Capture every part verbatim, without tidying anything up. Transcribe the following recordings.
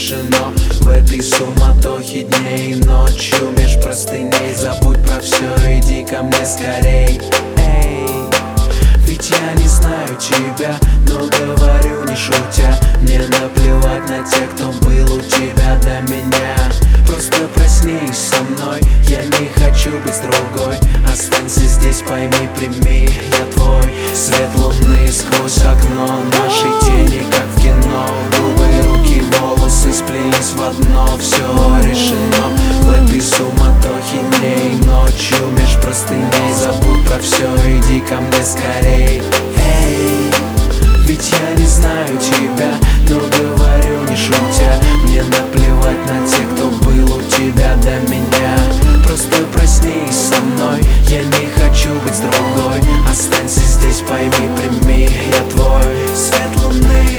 решено. В этой суматохе дней и ночью меж простыней забудь про все, иди ко мне скорей. Эй, ведь я не знаю тебя, но говорю не шутя. Мне наплевать на тех, кто был у тебя до меня. Просто проснись со мной, я не хочу быть с другой. Останься здесь, пойми, прими, я твой. Свет луны сквозь окно, наши тени, как в кино. Губы, руки, волосы сплелись в одно. Все решено. В этой суматохе дней и ночью меж простыней забудь про все, иди ко мне скорей. Эй, ведь я не знаю тебя, но говорю не шутя. Мне наплевать на тех, кто был у тебя до меня. Просто проснись со мной, я не хочу быть с другой. Останься здесь, пойми, прими, я твой. Свет луны.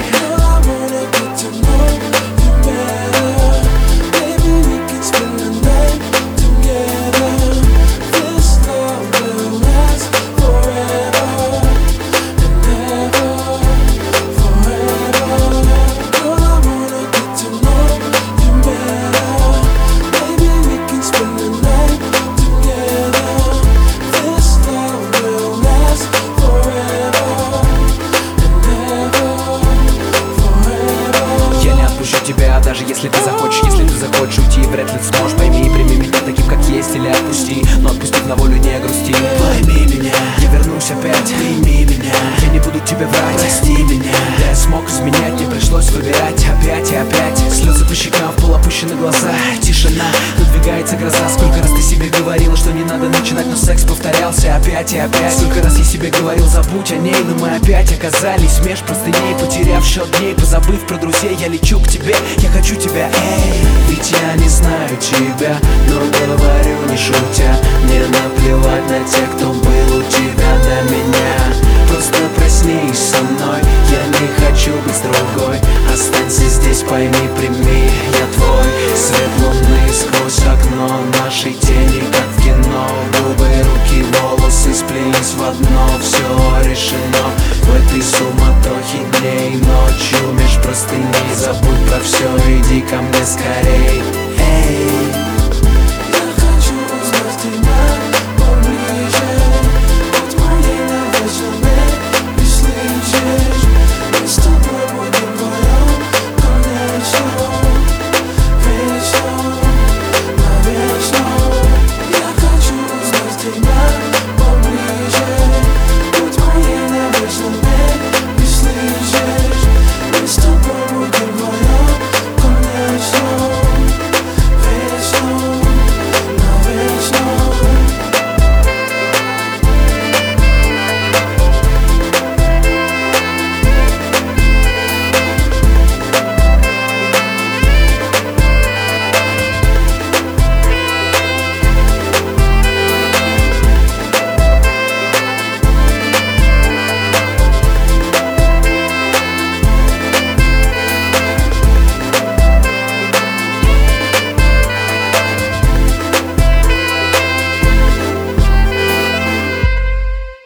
Тебя, даже если ты захочешь, если ты захочешь уйти, вряд ли ты сможешь. Пойми и прими меня таким, как есть, или отпусти, но отпустив на волю, не грусти. Пойми меня, я вернусь опять, прими меня. Я не буду тебе врать, прости меня. Я смог изменять, не пришлось выбирать опять и опять. Слезы по щекам, в пол опущены глаза. Тишина, надвигается гроза. Сколько раз ты себе говорила, что не надо начинать, но секс повторялся опять и опять. Сколько раз я себе говорил, забудь о ней, но мы опять оказались меж простыней, потеряв счет дней, позабыв про друзей. Я лечу к тебе, я хочу тебя, эй. Ведь я не знаю тебя, но говорю не шутя. Мне наплевать на тех, кто был у тебя до меня. Просто проснись со мной, я не хочу быть с другой. Останься здесь, пойми, прими, я твой. Свет луны сквозь окно, наши тени, как в кино. Губы, руки, волосы сплелись в одно. Все решено. В этой суматохе дней и ночью меж простыней забудь про все, иди ко мне скорее.